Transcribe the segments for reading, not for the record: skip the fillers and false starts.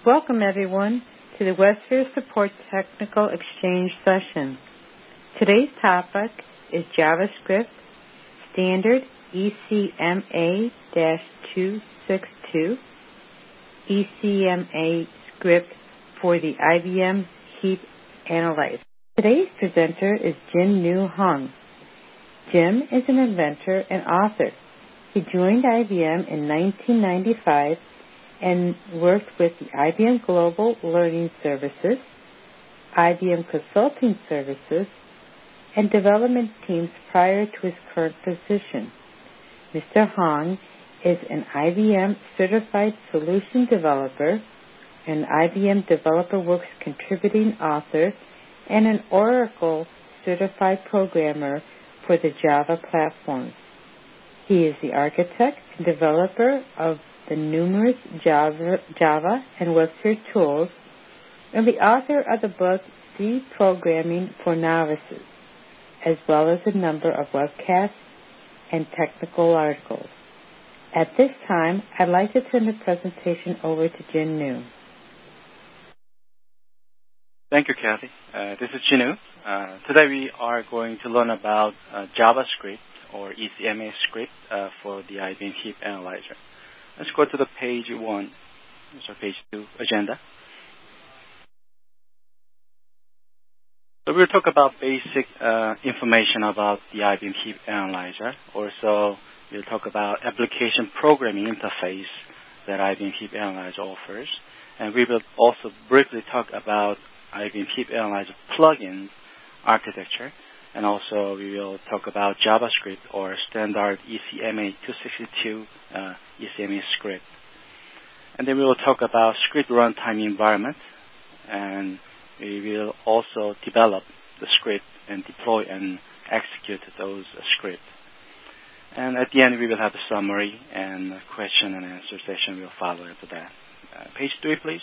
Welcome everyone to the Westsphere Support Technical Exchange session. Today's topic is JavaScript Standard ECMA-262, ECMA script for the IBM Heap Analyzer. Today's presenter is Jin-Nu Hong. Jim is an inventor and author. He joined IBM in 1995 and worked with the IBM Global Learning Services, IBM Consulting Services, and development teams prior to his current position. Mr. Hong is an IBM Certified Solution Developer, an IBM DeveloperWorks contributing author, and an Oracle Certified Programmer for the Java platform. He is the architect and developer of the numerous Java and WebSphere tools, and the author of the book C Programming for Novices, as well as a number of webcasts and technical articles. At this time, I'd like to turn the presentation over to Jin-Nu. Thank you, Kathy. This is Jin-Nu. Today we are going to learn about JavaScript or ECMA script for the IBM Heap Analyzer. Let's go to the page 1, so page 2 agenda. So we'll talk about basic information about the IBM Heap Analyzer. Also, we'll talk about application programming interface that IBM Heap Analyzer offers. And we will also briefly talk about IBM Heap Analyzer plugin architecture. And also, we will talk about JavaScript or standard ECMA-262 ECMA script. And then we will talk about script runtime environment. And we will also develop the script and deploy and execute those scripts. And at the end, we will have a summary and a question and answer session will follow after that. Page 3, please.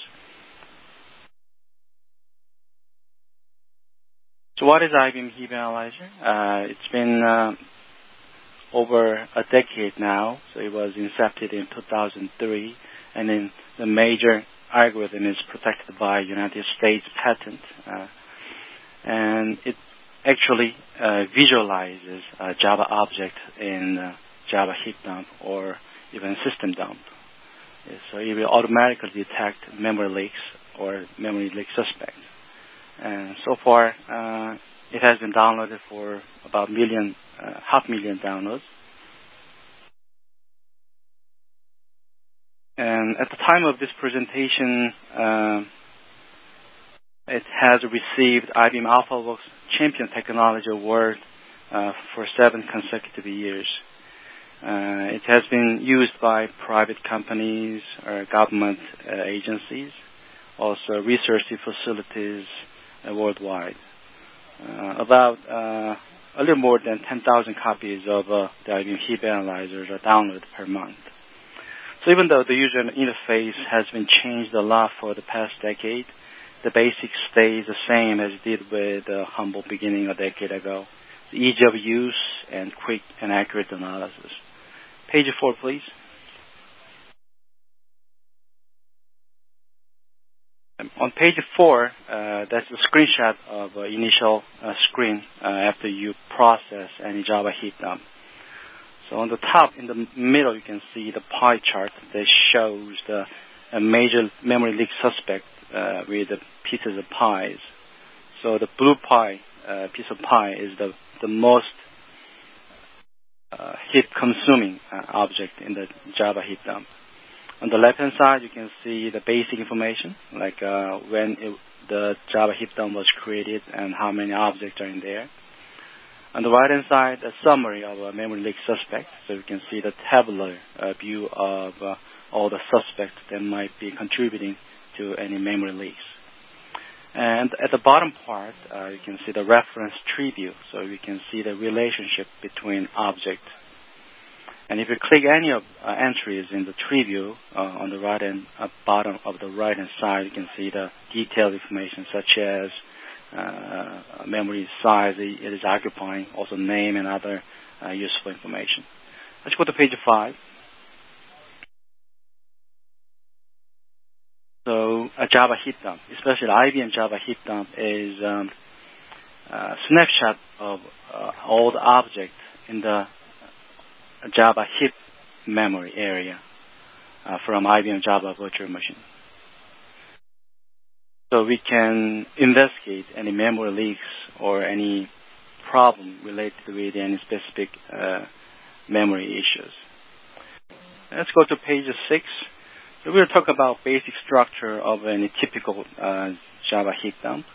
So what is IBM Heap Analyzer? It's been over a decade now. So it was incepted in 2003, and then the major algorithm is protected by United States patent, and it actually visualizes a Java object in Java heap dump or even system dump. So it will automatically detect memory leaks or memory leak suspects. And so far, it has been downloaded for about 500,000 downloads. And at the time of this presentation, it has received IBM AlphaWorks Champion Technology Award for 7 consecutive years. It has been used by private companies or government agencies, also research facilities worldwide. About a little more than 10,000 copies of the IBM Heap Analyzers are downloaded per month. So even though the user interface has been changed a lot for the past decade, the basics stays the same as it did with the humble beginning a decade ago. The ease of use and quick and accurate analysis. Page 4, please. On page 4, that's a screenshot of initial screen after you process any Java heap dump. So on the top, in the middle, you can see the pie chart that shows the major memory leak suspect with the pieces of pies. So the blue pie, piece of pie, is the most heap-consuming object in the Java heap dump. On the left-hand side, you can see the basic information, like when the Java heap dump was created and how many objects are in there. On the right-hand side, a summary of a memory leak suspect, so you can see the tabular view of all the suspects that might be contributing to any memory leaks. And at the bottom part, you can see the reference tree view, so you can see the relationship between objects. And if you click any of entries in the tree view on the right and bottom of the right-hand side, you can see the detailed information such as memory size it is occupying, also name and other useful information. Let's go to page 5. So Java heap dump, especially IBM Java heap dump, is a snapshot of all the objects in the Java heap memory area from IBM Java Virtual Machine. So we can investigate any memory leaks or any problem related with any specific memory issues. Let's go to page 6. So we'll talk about basic structure of any typical Java heap dump.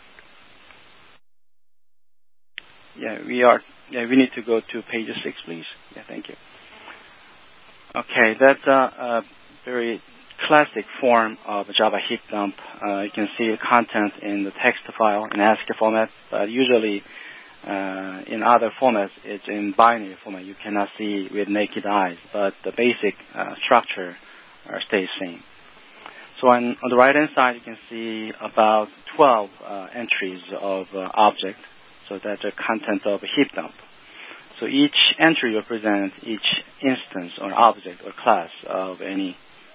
We need to go to page 6, please. Yeah, thank you. Okay, that's a very classic form of Java heap dump. You can see the content in the text file in ASCII format, but usually in other formats, it's in binary format. You cannot see with naked eyes, but the basic structure stays same. So on the right-hand side, you can see about 12 entries of object. So that's the content of a heap dump. So each entry represents each instance or object or class of any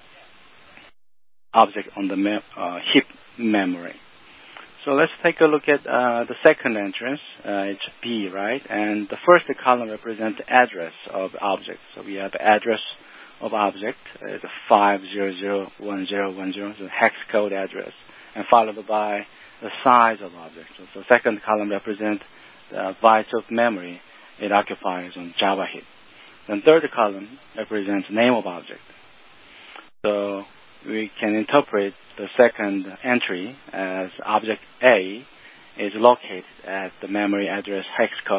object on the heap memory. So let's take a look at the second entrance. It's B, right? And the first column represents the address of the object. So we have the address of object, the 5001010, the hex code address, and followed by the size of object. So the second column represents the bytes of memory it occupies on Java heap. Then third column represents name of object. So we can interpret the second entry as object A is located at the memory address hex code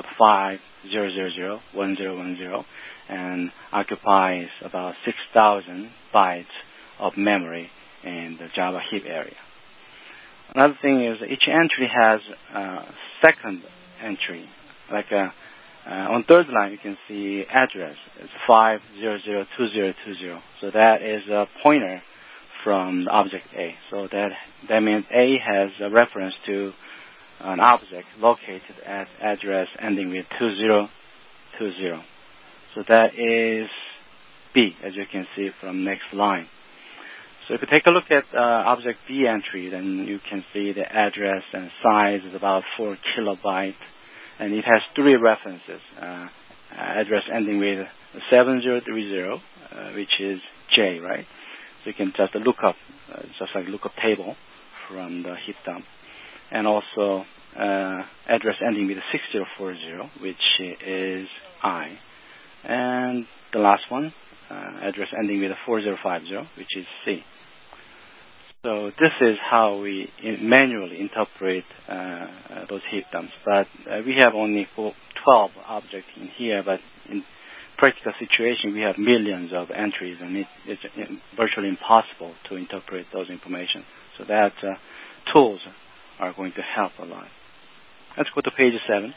5001010 and occupies about 6,000 bytes of memory in the Java heap area. Another thing is each entry has a second entry. Like on third line, you can see address. It's 5002020. So that is a pointer from the object A. So that means A has a reference to an object located at address ending with 2020. So that is B, as you can see from next line. So if you take a look at object B entry, then you can see the address and size is about 4 kilobytes, and it has 3 references. Address ending with 7030, which is J, right? So you can just look up, just like lookup table from the heap dump. And also address ending with 6040, which is I. And the last one, address ending with 4050, which is C. So this is how we manually interpret those heap dumps. But we have only 12 objects in here, but in practical situation, we have millions of entries, and it's virtually impossible to interpret those information. So that tools are going to help a lot. Let's go to page 7.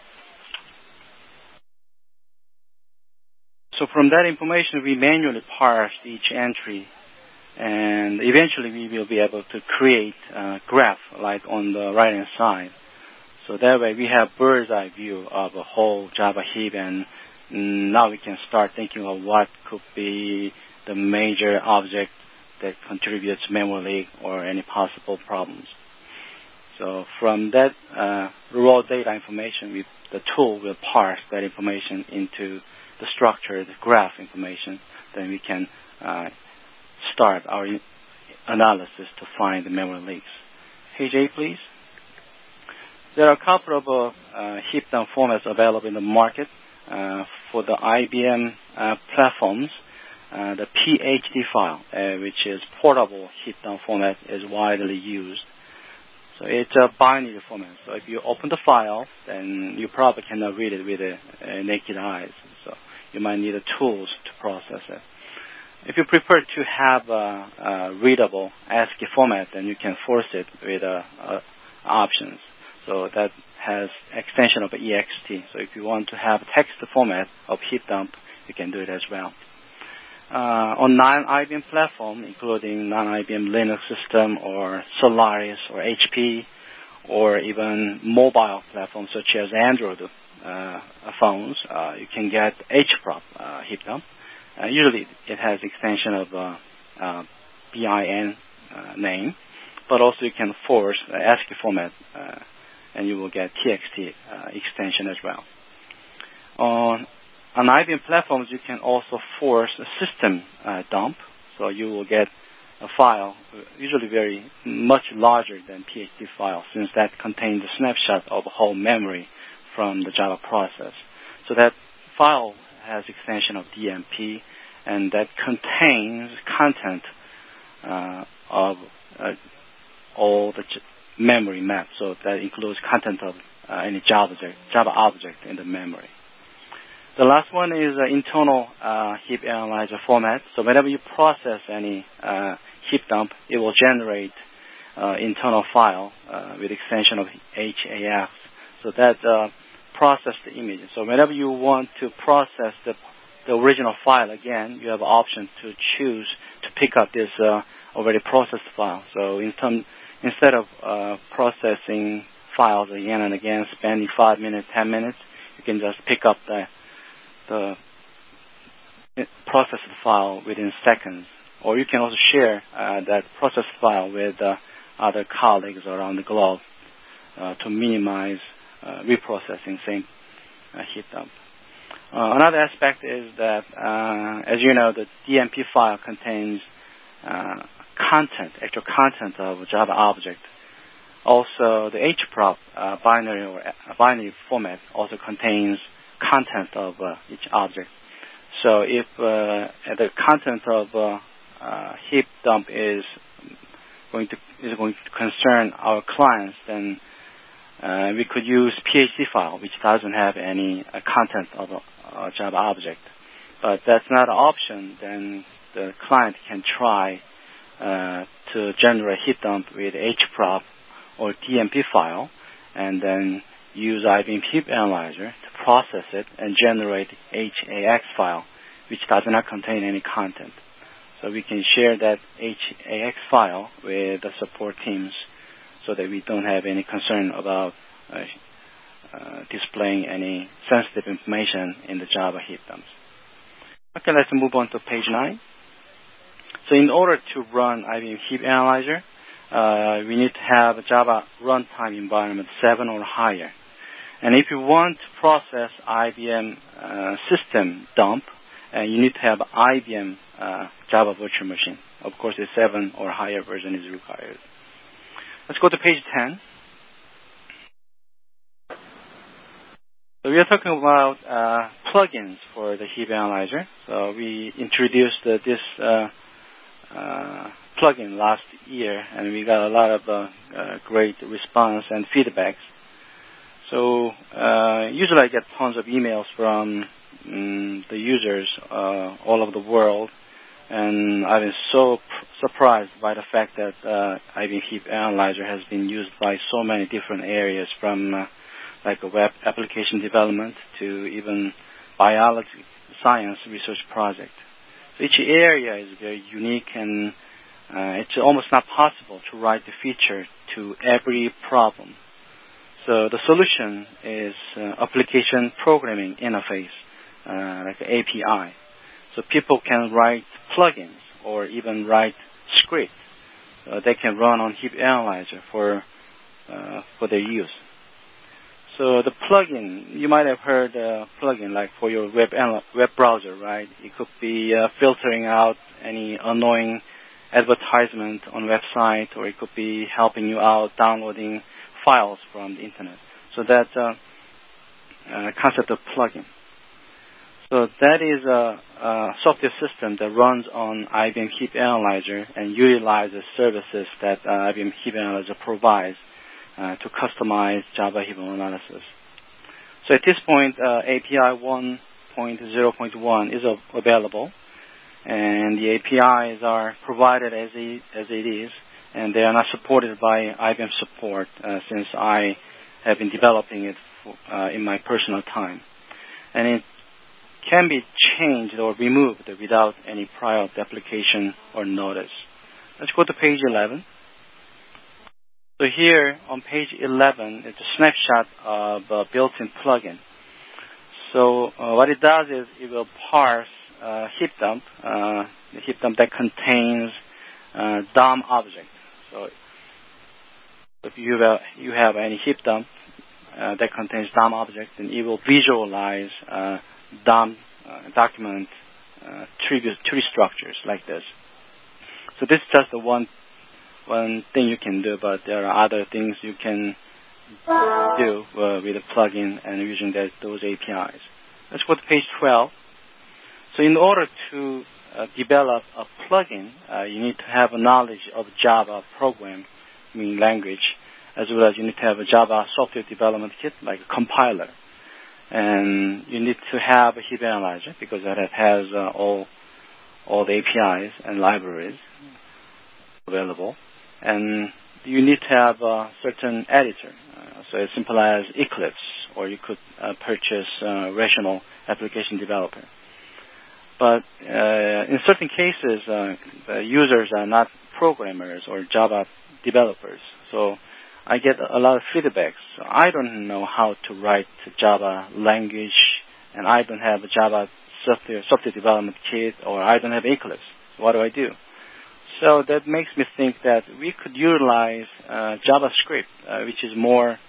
So from that information, we manually parse each entry, and eventually we will be able to create a graph like on the right-hand side. So that way we have bird's eye view of a whole Java heap, and now we can start thinking of what could be the major object that contributes memory leak or any possible problems. So from that raw data information, the tool will parse that information into the structured graph information. Then we can start our analysis to find the memory leaks. Page 8, please. There are a couple of heap dump formats available in the market. For the IBM platforms, the PHD file, which is portable heap dump format, is widely used. So it's a binary format. So if you open the file, then you probably cannot read it with naked eyes. So you might need tools to process it. If you prefer to have a readable ASCII format, then you can force it with options. So that has extension of EXT. So if you want to have text format of heap dump, you can do it as well. On non-IBM platform, including non-IBM Linux system or Solaris or HP, or even mobile platforms such as Android phones, you can get HPROP heap dump. Usually it has extension of BIN name, but also you can force ASCII format, and you will get TXT extension as well. On IBM platforms, you can also force a system dump, so you will get a file usually much larger than PhD file, since that contains a snapshot of whole memory from the Java process. So that file has extension of DMP, and that contains content of all the memory map. So that includes content of any Java object in the memory. The last one is internal heap analyzer format. So whenever you process any heap dump, it will generate internal file with extension of HAF. So that process the image. So whenever you want to process the original file again, you have an option to choose to pick up this already processed file. So instead of processing files again and again, spending 5 minutes, 10 minutes, you can just pick up the processed file within seconds. Or you can also share that processed file with other colleagues around the globe to minimize reprocessing same heap dump. Another aspect is that, as you know, the DMP file contains actual content of a Java object. Also, the HPROP binary format also contains content of each object. So if the content of heap dump is going to concern our clients, then we could use PHP file, which doesn't have any content of a Java object. But that's not an option. Then the client can try to generate heap dump with HPROP or DMP file, and then use IBM Heap Analyzer to process it and generate HAX file, which does not contain any content. So we can share that HAX file with the support teams so that we don't have any concern about displaying any sensitive information in the Java heap dumps. Okay, let's move on to page 9. So in order to run IBM Heap Analyzer, we need to have a Java runtime environment 7 or higher. And if you want to process IBM system dump, you need to have IBM Java virtual machine. Of course, a 7 or higher version is required. Let's go to page 10. So we are talking about plugins for the Heap Analyzer. So we introduced this plugin last year, and we got a lot of great response and feedbacks. So usually I get tons of emails from the users all over the world, and I've been so surprised by the fact that IBM Heap Analyzer has been used by so many different areas, from like a web application development to even biology science research project. So each area is very unique, and it's almost not possible to write the feature to every problem. So the solution is application programming interface, like an API. So people can write plugins or even write scripts. They can run on Heap Analyzer for their use. So the plugin, you might have heard plugin like for your web browser, right? It could be filtering out any annoying advertisement on website, or it could be helping you out downloading files from the internet. So that's a concept of plugin. So that is a software system that runs on IBM Heap Analyzer and utilizes services that IBM Heap Analyzer provides to customize Java heap analysis. So at this point, API 1.0.1 is available, and the APIs are provided as it is, and they are not supported by IBM support since I have been developing it in my personal time. And it can be changed or removed without any prior application or notice. Let's go to page 11. So here on page 11, it's a snapshot of a built-in plugin. So what it does is it will parse heap dump, the heap dump that contains DOM object. So if you have any heap dump that contains DOM object, then it will visualize DOM document tree structures like this. So this is just the one thing you can do, but there are other things you can do with a plugin and using those APIs. Let's go to page 12. So in order to develop a plugin, you need to have a knowledge of Java program, meaning language, as well as you need to have a Java software development kit, like a compiler. And you need to have a heap analyzer because that has all the APIs and libraries available. And you need to have a certain editor, so as simple as Eclipse, or you could purchase Rational Application Developer. But in certain cases, the users are not programmers or Java developers. So I get a lot of feedbacks. So I don't know how to write Java language, and I don't have a Java software development kit, or I don't have Eclipse. So what do I do? So that makes me think that we could utilize JavaScript, which is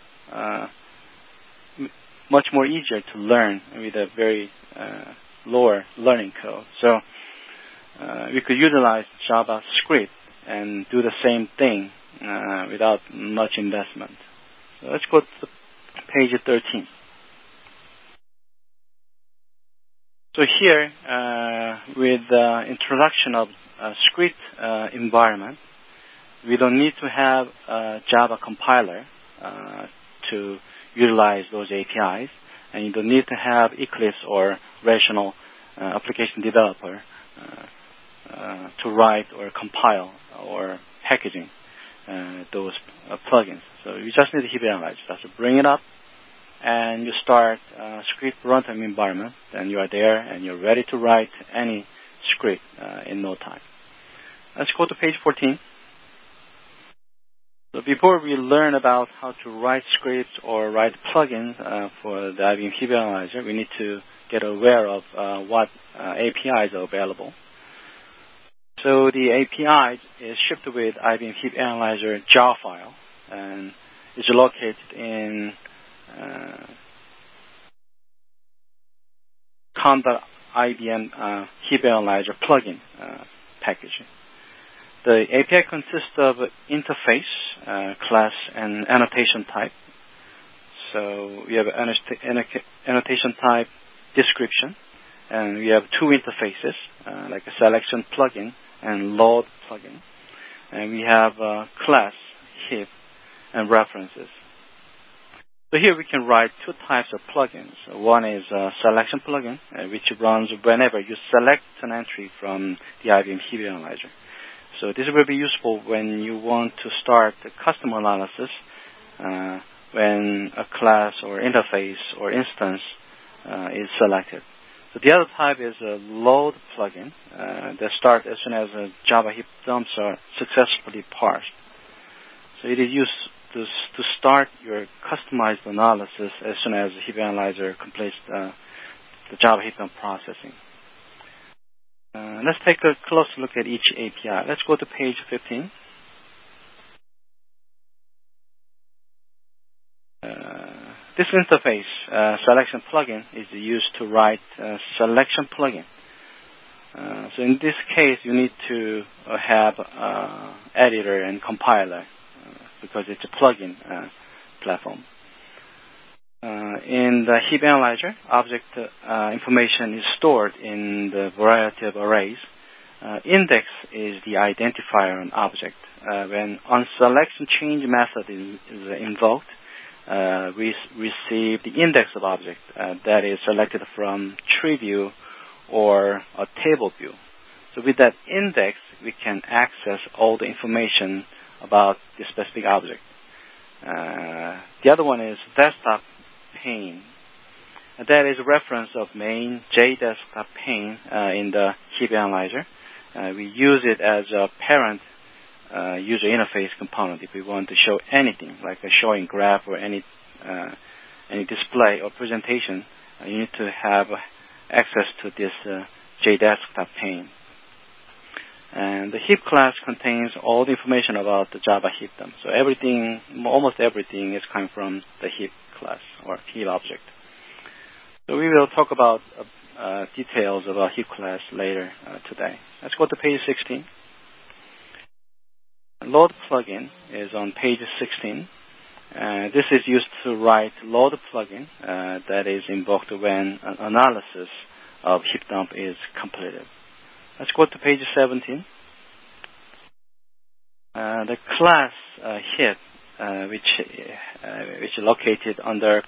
much more easier to learn with a very lower learning code. So we could utilize JavaScript and do the same thing without much investment. So let's go to page 13. So here, with the introduction of a script environment, we don't need to have a Java compiler to utilize those APIs, and you don't need to have Eclipse or Rational Application Developer to write or compile or packaging those plugins. So you just need a heap analyzer. So bring it up, and you start script runtime environment, and you are there, and you're ready to write any script in no time. Let's go to page 14. So before we learn about how to write scripts or write plugins for the IBM Heap Analyzer, we need to get aware of what APIs are available. So the API is shipped with IBM Heap Analyzer jar file, and is located in com.ibm Heap Analyzer plugin package. The API consists of interface, class, and annotation type. So we have annotation type description, and we have two interfaces, like a selection plugin and load plugin. And we have class, heap, and references. So here we can write two types of plugins. One is a selection plugin, which runs whenever you select an entry from the IBM Heap Analyzer. So this will be useful when you want to start the custom analysis when a class or interface or instance is selected. So the other type is a load plugin that starts as soon as Java heap dumps are successfully parsed. So it is used to start your customized analysis as soon as the Heap Analyzer completes the Java heap dump processing. Let's take a closer look at each API. Let's go to page 15. This interface, selection plugin, is used to write selection plugin. So in this case, you need to have editor and compiler because it's a plugin platform. In the Heap Analyzer, object information is stored in the variety of arrays. Index is the identifier on object. When onSelection change method is invoked, we receive the index of object that is selected from tree view or a table view. So with that index, we can access all the information about the specific object. The other one is desktop pane. That is a reference of main JDesktop pane in the Heap Analyzer. We use it as a parent user interface component if we want to show anything, like a showing graph or any display or presentation. You need to have access to this JDesktop pane. And the heap class contains all the information about the Java heap dump. So almost everything is coming from the heap class or heap object. So we will talk about details about heap class later today. Let's go to page 16. Load plugin is on page 16. This is used to write load plugin that is invoked when an analysis of heap dump is completed. Let's go to page 17. The class heap, which is located under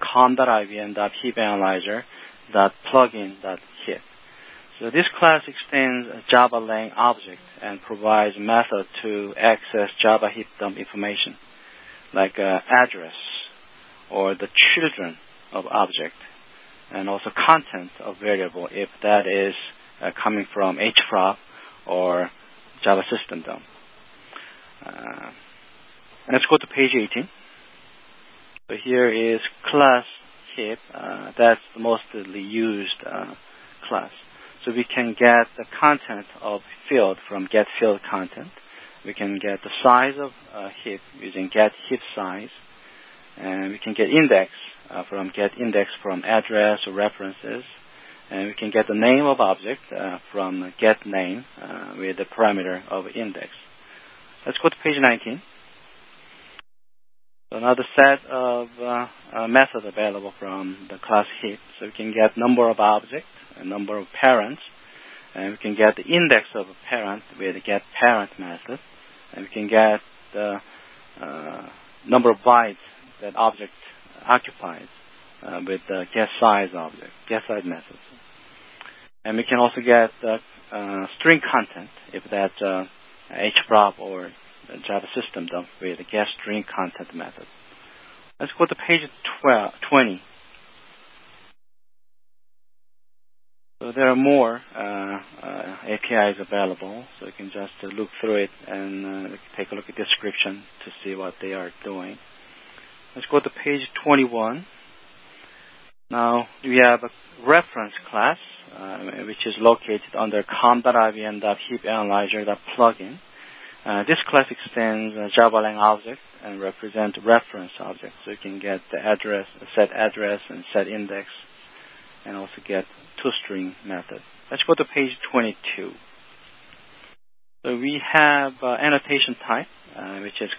com.ibm.heapanalyzer.plugin.heap. So this class extends a Java Lang object and provides method to access Java heap dump information, like address or the children of object, and also content of variable if that is coming from HFROP or Java system dump. Let's go to page 18. So here is class heap. That's the mostly used class. So we can get the content of field from get field content. We can get the size of heap using get heap size. And we can get index from get index from address or references. And we can get the name of object from get name with the parameter of index. Let's go to page 19. So another set of methods available from the class heap. So we can get number of objects, a number of parents, and we can get the index of a parent with the get parent method, and we can get the number of bytes that object occupies with the get size method. And we can also get the string content if that's HFROP or Java system dump with the get string content method. Let's go to page 20. So there are more APIs available, so you can just look through it and take a look at the description to see what they are doing. Let's go to page 21. Now we have a reference class, which is located under com.ibm.heapanalyzer.plugin. This class extends Java Lang object and represents reference object. So you can get the address, set address, and set index, and also get toString method. Let's go to page 22. So we have annotation type, which is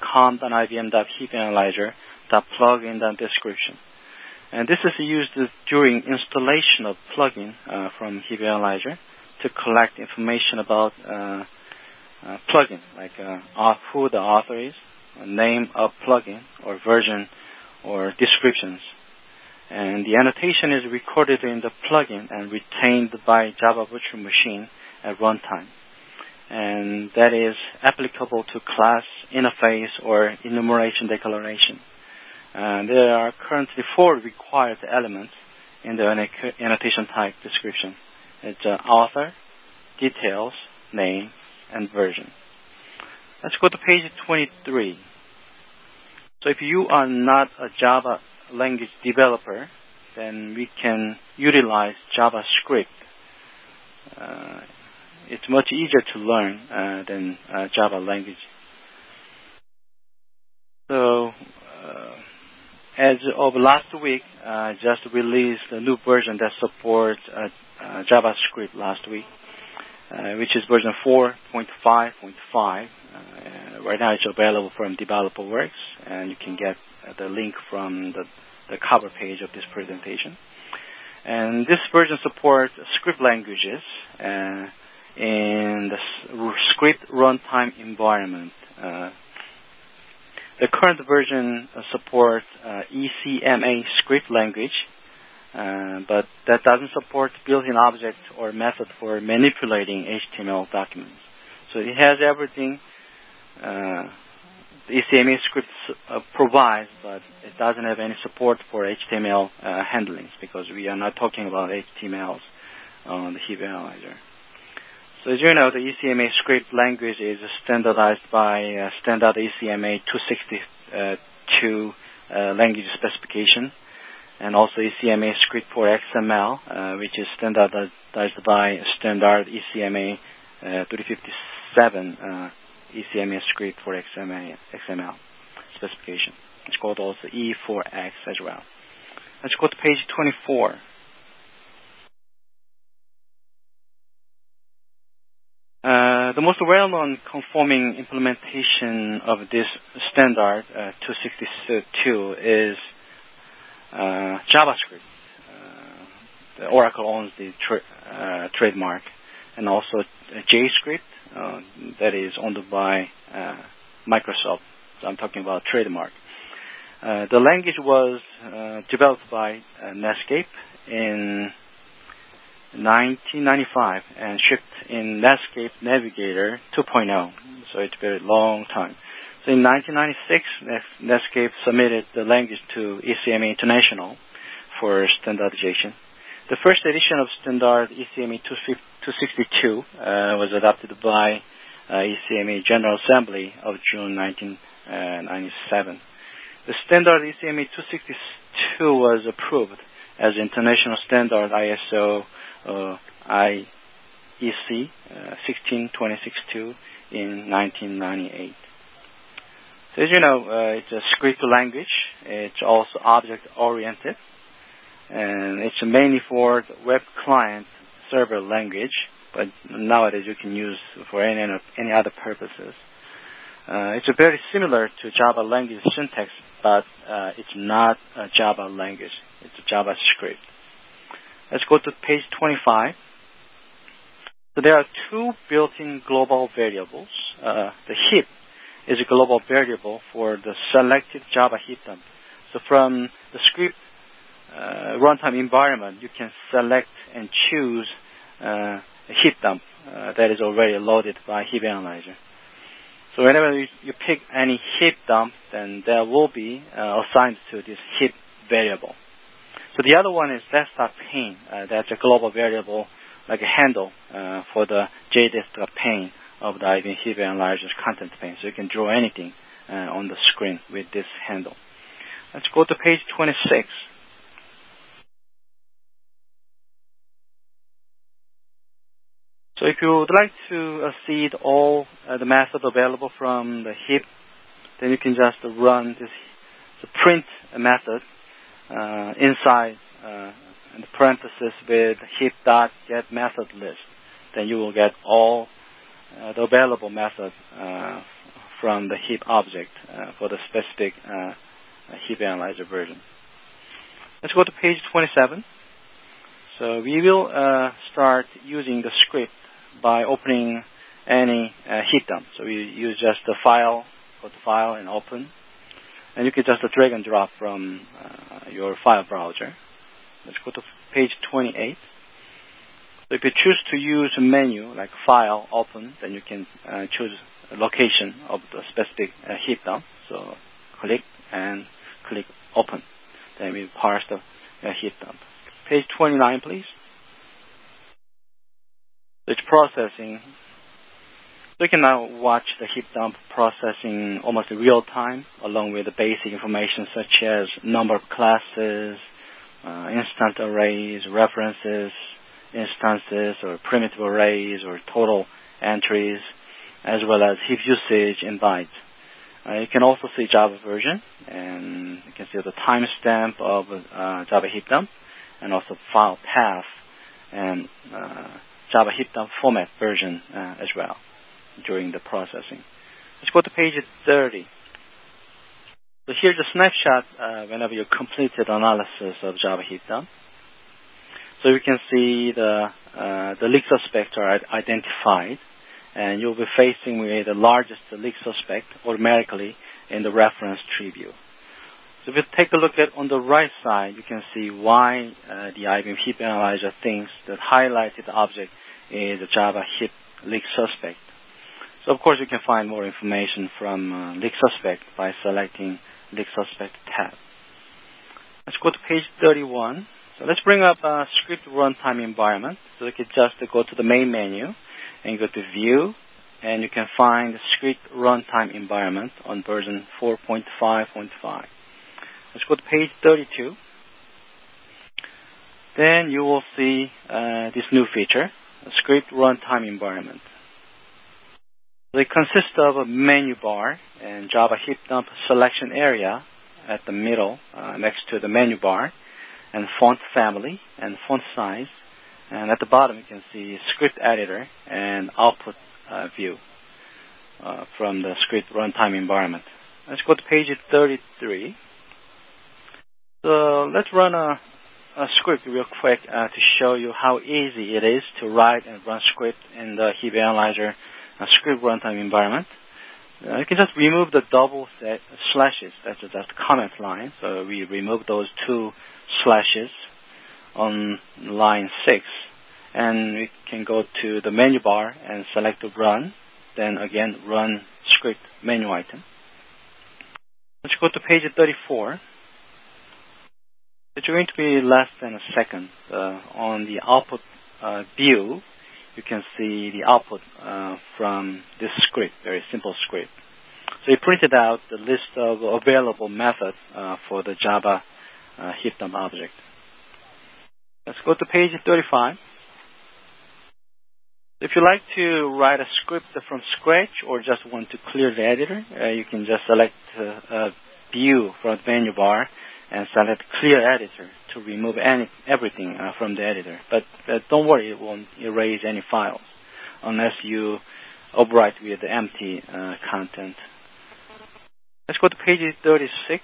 com.ibm.heapanalyzer.plugin.description. And this is used during installation of plugin from Heap Analyzer to collect information about plugin, like who the author is, name of plugin, or version, or descriptions. And the annotation is recorded in the plugin and retained by Java Virtual Machine at runtime. And that is applicable to class, interface, or enumeration declaration. There are currently 4 required elements in the annotation type description. It's author, details, name, and version. Let's go to page 23. So if you are not a Java language developer, then we can utilize JavaScript. It's much easier to learn than Java language. So as of last week, just released a new version that supports JavaScript last week, which is version 4.5.5. Right now it's available from DeveloperWorks, and you can get the link from the cover page of this presentation. And this version supports script languages in the script runtime environment. The current version supports ECMA script language, but that doesn't support built-in object or method for manipulating HTML documents. So it has everything the ECMA script provides, but it doesn't have any support for HTML handlings, because we are not talking about HTMLs on the Heap Analyzer. So as you know, the ECMA script language is standardized by standard ECMA 262 language specification, and also ECMA script for XML, which is standardized by standard ECMA 356 7 ECMA script for XML specification. It's called also E4X as well. Let's go to page 24. The most well-known conforming implementation of this standard 262 is JavaScript. The Oracle owns the trademark, and also JScript that is owned by Microsoft. So I'm talking about trademark. The language was developed by Netscape in 1995 and shipped in Netscape Navigator 2.0. So it's a very long time. So in 1996, Netscape submitted the language to ECMA International for standardization. The first edition of standard ECMA 262 was adopted by ECMA General Assembly of June 1997. The standard ECMA 262 was approved as international standard ISO IEC 16262 in 1998. So as you know, it's a script language. It's also object-oriented, and it's mainly for the web client server language, but nowadays you can use for any other purposes. It's very similar to Java language syntax, but it's not a Java language. It's a JavaScript. Let's go to page 25. So there are two built-in global variables. The heap is a global variable for the selected Java heap dump. So from the script runtime environment, you can select and choose a heap dump that is already loaded by Heap Analyzer. So whenever you pick any heap dump, then that will be assigned to this heap variable. So the other one is desktop pane. That's a global variable, like a handle for the JDesktop pane of the IBM Heap Analyzer's content pane. So you can draw anything on the screen with this handle. Let's go to page 26. So if you would like to see all the methods available from the heap, then you can just run this print method inside in the parenthesis with heap.get method list. Then you will get all the available methods from the heap object for the specific Heap Analyzer version. Let's go to page 27. So we will start using the script by opening any heap dump. So we use just the file, go to file and open. And you can just drag and drop from your file browser. Let's go to page 28. So if you choose to use a menu like file, open, then you can choose a location of the specific heap dump. So click and click open. Then we parse the heap dump. Page 29, please. It's processing. So you can now watch the heap dump processing almost in real time, along with the basic information such as number of classes, instant arrays, references, instances, or primitive arrays, or total entries, as well as heap usage in bytes. You can also see Java version, and you can see the timestamp of Java heap dump, and also file path and Java heap dump format version as well during the processing. Let's go to page 30. So here's a snapshot whenever you completed analysis of Java heap dump. So you can see the leak suspects are identified, and you'll be facing with the largest leak suspect automatically in the reference tree view. So if you take a look at on the right side, you can see why the IBM Heap Analyzer thinks that highlighted object is a Java heap leak suspect. So of course you can find more information from leak suspect by selecting leak suspect tab. Let's go to page 31. So let's bring up a script runtime environment. So you can just go to the main menu and go to view, and you can find the script runtime environment on version 4.5.5. Let's go to page 32. Then you will see this new feature, a script runtime environment. They consist of a menu bar and Java heap dump selection area at the middle next to the menu bar, and font family and font size. And at the bottom, you can see script editor and output view from the script runtime environment. Let's go to page 33. So let's run a script real quick to show you how easy it is to write and run script in the Heap Analyzer script runtime environment. You can just remove the double slashes. That's the comment line. So we remove those two slashes on line 6. And we can go to the menu bar and select the run. Then again, run script menu item. Let's go to page 34. It's going to be less than a second. On the output view, you can see the output from this script, very simple script. So we printed out the list of available methods for the Java heap dump object. Let's go to page 35. If you like to write a script from scratch or just want to clear the editor, you can just select View from the menu bar and select Clear Editor to remove everything from the editor. But don't worry, it won't erase any files unless you overwrite with the empty content. Let's go to page 36.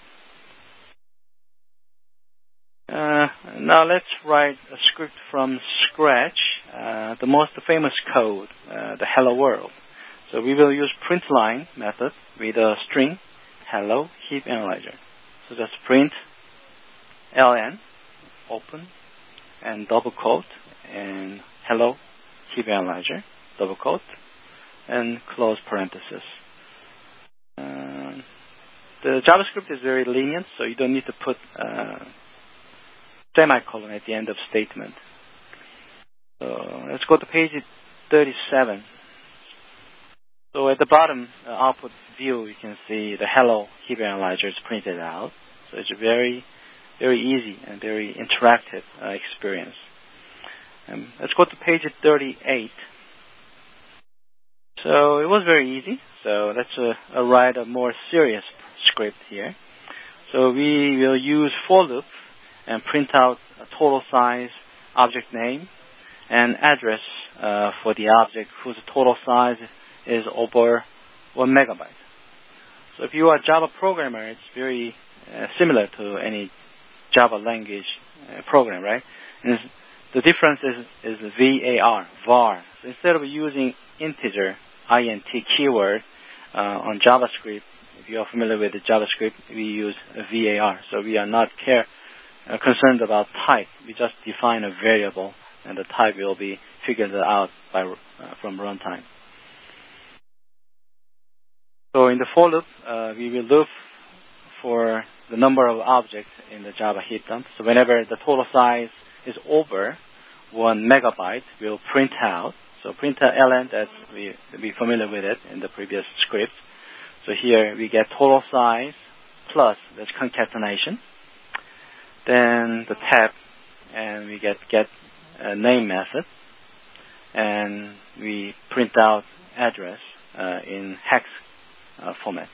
Now let's write a script from scratch, the most famous code, the hello world. So we will use print line method with a string hello heap analyzer. So just print ln, open, and double quote, and hello heap analyzer, double quote, and close parenthesis. The JavaScript is very lenient, so you don't need to put semicolon at the end of statement. So let's go to page 37. So at the bottom output view, you can see the hello heap analyzer is printed out. So it's a very, very easy and very interactive experience. Let's go to page 38. So it was very easy. So let's write a more serious script here. So we will use for loop and print out a total size, object name, and address for the object whose total size is over 1 megabyte. So if you are a Java programmer, it's very similar to any Java language program, right? And the difference is var. So instead of using integer, int keyword on JavaScript, if you are familiar with the JavaScript, we use var. So we are not concerned about type. We just define a variable, and the type will be figured out from runtime. So in the for loop, we will loop for the number of objects in the Java heap dump. So whenever the total size is over 1 megabyte, we'll print out. So print ln, that we're familiar with it in the previous script. So here we get total size plus, that's concatenation. Then the tab, and we get a name method, and we print out address in hex format.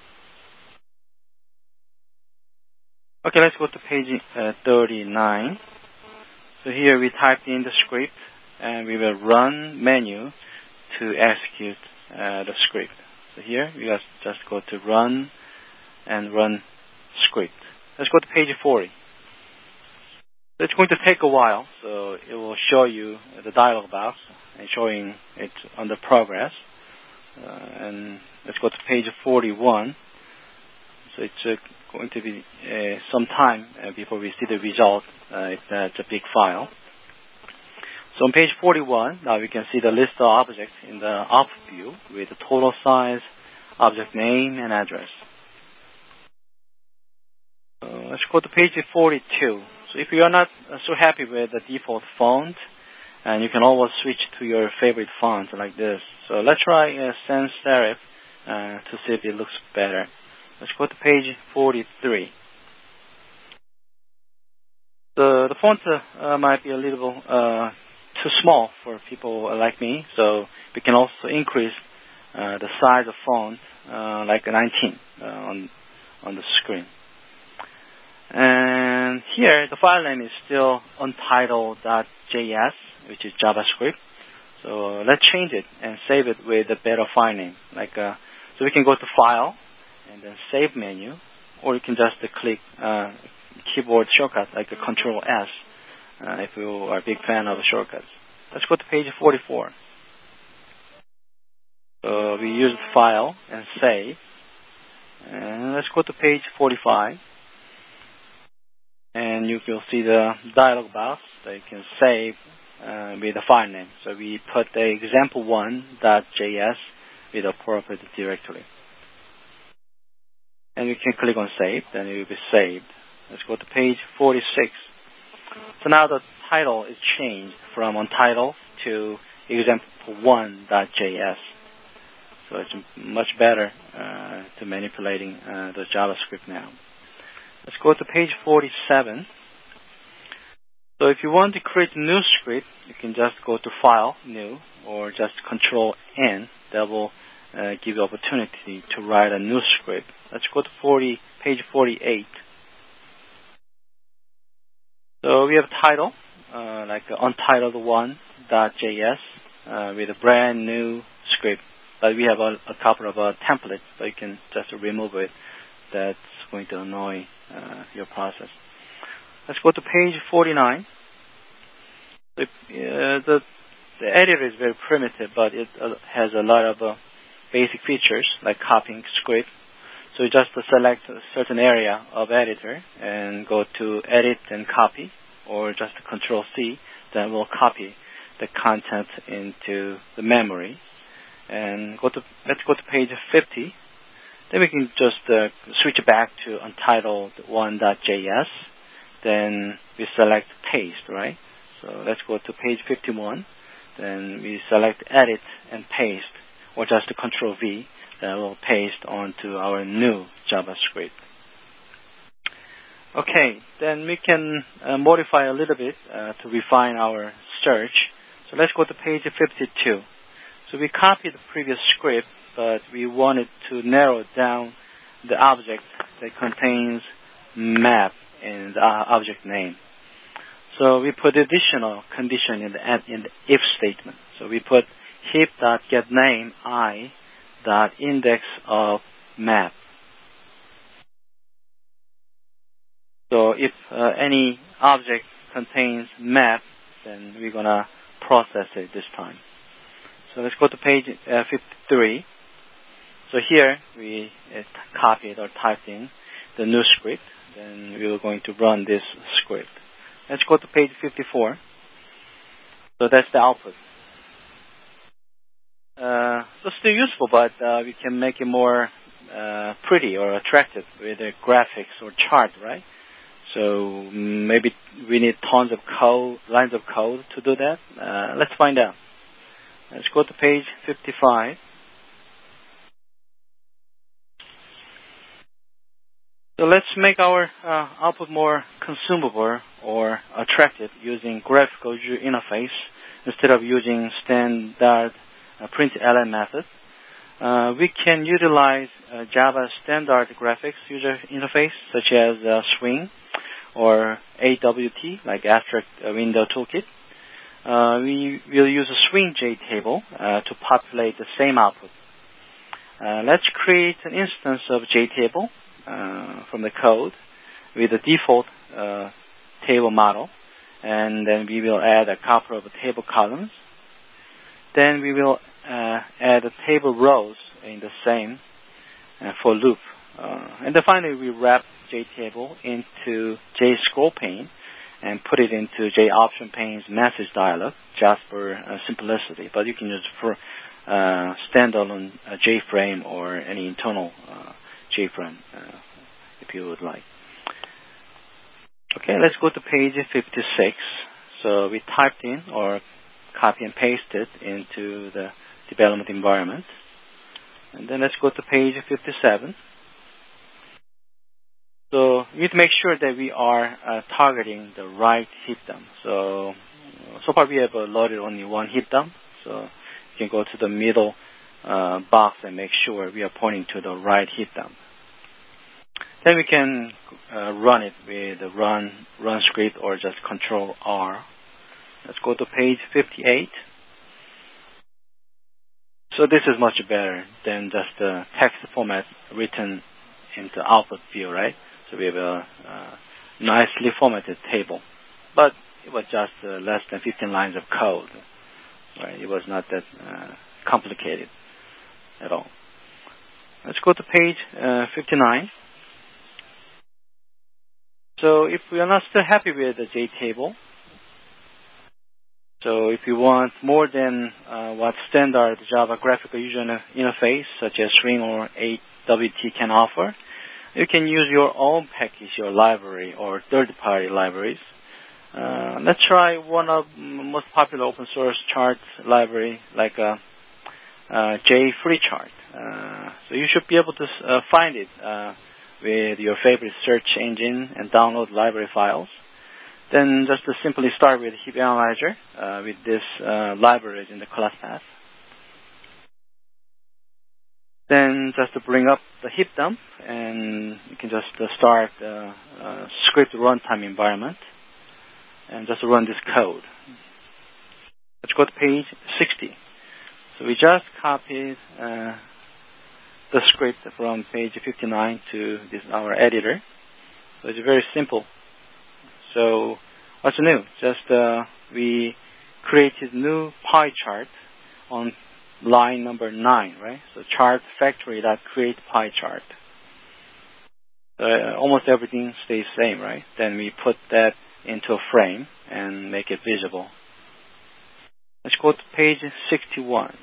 Okay, let's go to page 39. So here we typed in the script, and we will run menu to execute the script. So here we just go to run and run script. Let's go to page 40. So it's going to take a while, so it will show you the dialog box and showing it under progress. And let's go to page 41. So it's going to be some time before we see the result. It's a big file. So on page 41, now we can see the list of objects in the up view with the total size, object name, and address. Let's go to page 42. So if you are not so happy with the default font, and you can always switch to your favorite font like this. So let's try sans serif to see if it looks better. Let's go to page 43. The font might be a little too small for people like me, so we can also increase the size of font like 19 on the screen. And here the file name is still untitled.js, which is JavaScript. So let's change it and save it with a better file name. So we can go to File and then Save menu, or you can just click keyboard shortcut like a Control S if you are a big fan of shortcuts. Let's go to page 44. So we use File and Save. And let's go to page 45. And you will see the dialog box that you can save with the file name. So we put the example1.js with the appropriate directory. And you can click on Save, then it will be saved. Let's go to page 46. So now the title is changed from untitled to example1.js. So it's much better to manipulating the JavaScript now. Let's go to page 47. So if you want to create a new script, you can just go to File, New, or just Control N. That will give you opportunity to write a new script. Let's go to page 48. So we have title, like untitled1.js with a brand new script. But we have a couple of templates, but you can just remove it. That's going to annoy your process. Let's go to page 49. The editor is very primitive, but it has a lot of basic features like copying script. So you just select a certain area of editor and go to Edit and Copy, or just Control C. Then we'll copy the content into the memory. And let's go to page 50. Then we can just switch back to untitled1.js. Then we select Paste, right? So let's go to page 51. Then we select Edit and Paste, or just Control V. That will paste onto our new JavaScript. Okay, then we can modify a little bit to refine our search. So let's go to page 52. So we copied the previous script, but we wanted to narrow down the object that contains map in the object name. So we put additional condition in the if statement. So we put heap.getName i.index of map. So if any object contains map, then we're going to process it this time. So let's go to page 53. So here we copied or typed in the new script. Then we are going to run this script. Let's go to page 54. So that's the output. So still useful, but we can make it more pretty or attractive with the graphics or chart, right? So maybe we need tons of lines of code to do that. Let's find out. Let's go to page 55. So let's make our output more consumable or attractive using graphical user interface instead of using standard println method. We can utilize Java standard graphics user interface such as Swing or AWT, like Abstract Window Toolkit. We will use a Swing JTable to populate the same output. Let's create an instance of JTable from the code with the default table model, and then we will add a couple of table columns. Then we will add the table rows in the same for loop. And then finally we wrap JTable into JScroll pane and put it into JOption pane's message dialog just for simplicity. But you can use for standalone JFrame or any internal JFrame if you would like. Okay, let's go to page 56. So we typed in or copy and paste it into the development environment. And then let's go to page 57. So we need to make sure that we are targeting the right heap dump. So far we have loaded only one heap dump. So you can go to the middle box and make sure we are pointing to the right heat dump. Then we can run it with the run script or just Control R. Let's go to page 58. So this is much better than just the text format written into output view, right? So we have a nicely formatted table. But it was just less than 15 lines of code, right? It was not that complicated at all. Let's go to page 59. So if we are not still happy with the JTable, so if you want more than what standard Java graphical user interface, such as Swing or 8WT can offer, you can use your own package, your library, or third-party libraries. Let's try one of the most popular open source chart library, like JFreeChart. So you should be able to find it with your favorite search engine and download library files. Then just to simply start with Heap Analyzer with this library in the class path. Then just to bring up the heap dump, and you can just start script runtime environment and just run this code. Let's go to page 60. So we just copied the script from page 59 to our editor. So it's very simple. So what's new? Just we created new pie chart on line number 9, right? So chart factory.create pie chart. Almost everything stays same, right? Then we put that into a frame and make it visible. Let's go to page 61.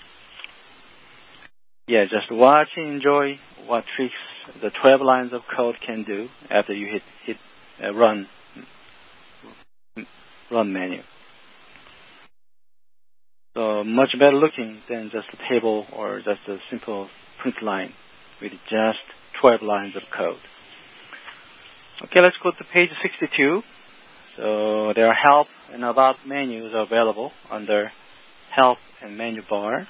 Yeah, just watch and enjoy what tricks the 12 lines of code can do after you hit run menu. So much better looking than just a table or just a simple print line with just 12 lines of code. Okay, let's go to page 62. So there are help and about menus available under help and menu bar.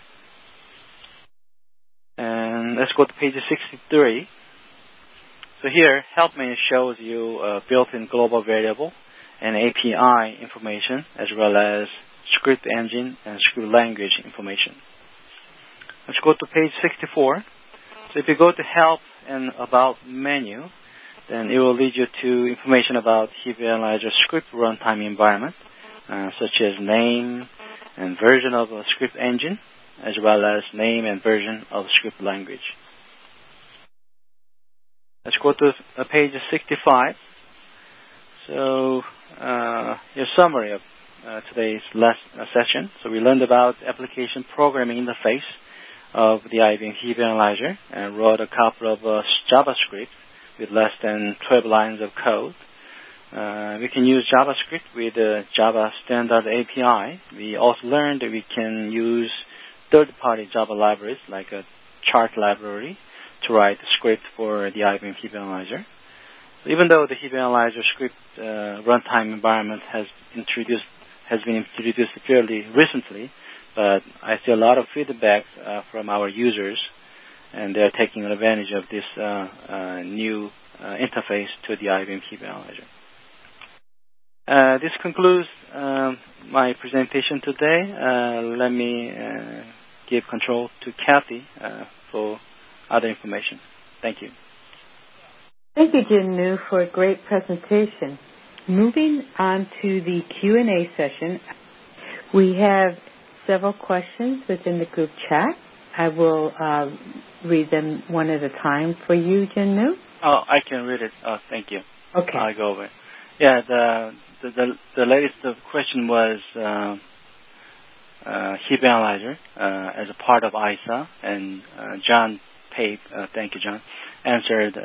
And let's go to page 63. So here, help menu shows you built-in global variable and API information, as well as script engine and script language information. Let's go to page 64. So if you go to help and about menu, then it will lead you to information about Heap Analyzer script runtime environment, such as name and version of a script engine, as well as name and version of script language. Let's go to page 65. So your summary of today's last session. So we learned about application programming interface of the IBM Heap Analyzer and wrote a couple of JavaScript with less than 12 lines of code. We can use JavaScript with Java Standard API. We also learned that we can use third-party Java libraries like a chart library to write script for the IBM Heap Analyzer. So even though the Heap Analyzer script runtime environment has been introduced fairly recently, but I see a lot of feedback from our users, and they're taking advantage of this new interface to the IBM Heap Analyzer. This concludes my presentation today. Let me give control to Kathy for other information. Thank you. Thank you, Jin-Nu, for a great presentation. Moving on to the Q&A session, we have several questions within the group chat. I will read them one at a time for you, Jin-Nu. Oh, I can read it. Oh, thank you. Okay. I'll go over it. Yeah, the latest question was Heap Analyzer as a part of ISA, and John Pape, thank you, John, answered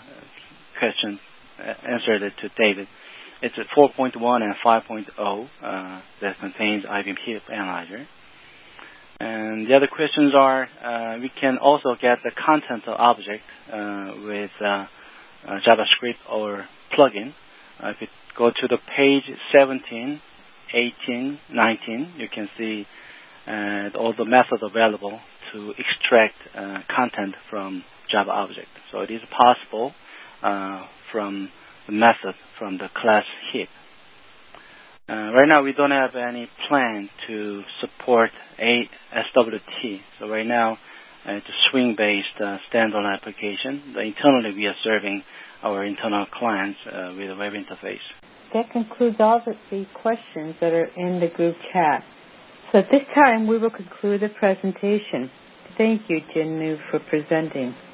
it to David. It's at 4.1 and 5.0 that contains IBM Heap Analyzer. And the other questions are, we can also get the content of object with JavaScript or plugin. If you go to the page 17, 18, 19, you can see all the methods available to extract content from Java object. So it is possible from the method from the class heap. Right now, we don't have any plan to support SWT. So right now, it's a swing-based standalone application. Internally, we are serving our internal clients with a web interface. That concludes all the questions that are in the group chat. So at this time, we will conclude the presentation. Thank you, Jin Nu, for presenting.